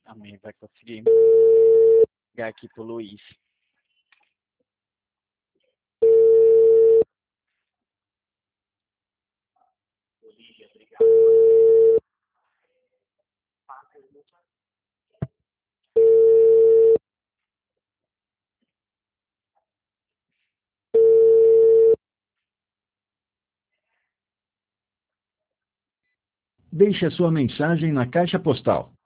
Amém, vai conseguir ligar aqui pro Luiz. Deixe a sua mensagem na caixa postal